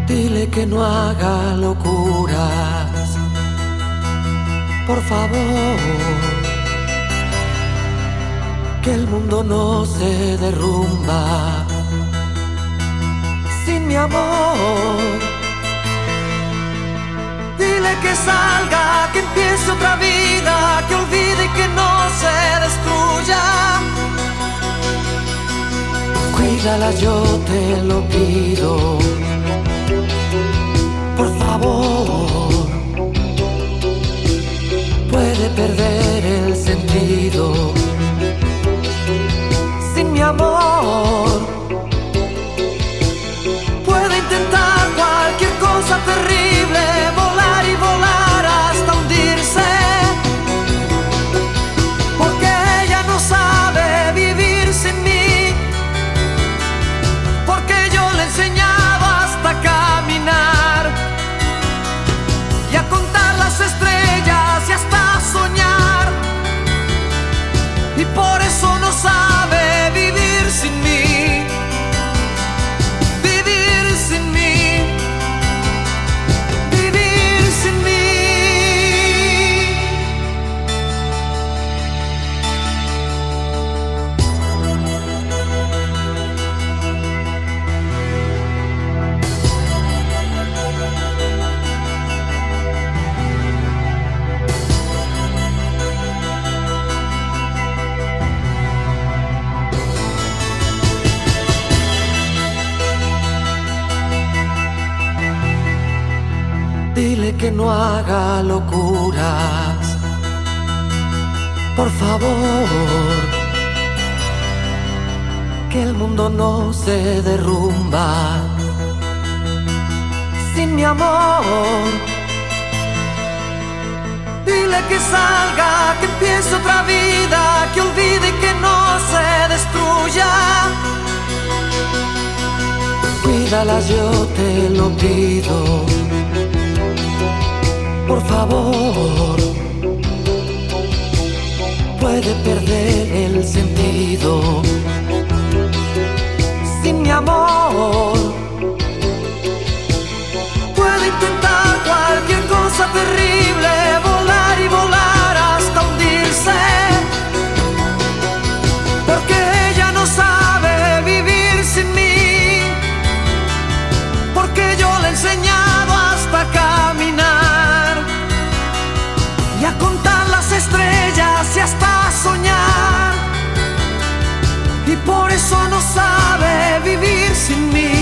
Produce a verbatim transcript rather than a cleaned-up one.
Dile que no haga locuras, por favor, que el mundo no se derrumba sin mi amor. Dile que salga, que empiece otra vida, que olvide y que no se destruya. Cuídala, yo te lo pido, por favor. Puede perder el sentido sin mi amor. Puede intentar cualquier cosa terrible, volar y volar hasta hundirse, porque ella no sabe vivir sin mí, porque yo le he enseñado hasta caminar y a contar las estrellas y hasta soñar, y por eso no sabe vivir sin mí. Dile que no haga locuras, por favor, que el mundo no se derrumba sin mi amor. Dile que salga, que empiece otra vida, que olvide y que no se destruya. Cuídala, yo te lo pido, por favor. Puede perder el sentido sin mi amor. Puede intentar cualquier cosa terrible, volar y volar hasta hundirse, porque ella no sabe vivir sin mí, porque yo le he enseñado hasta caminar y a contar las estrellas y hasta soñar, y por eso no sabe vivir sin mí.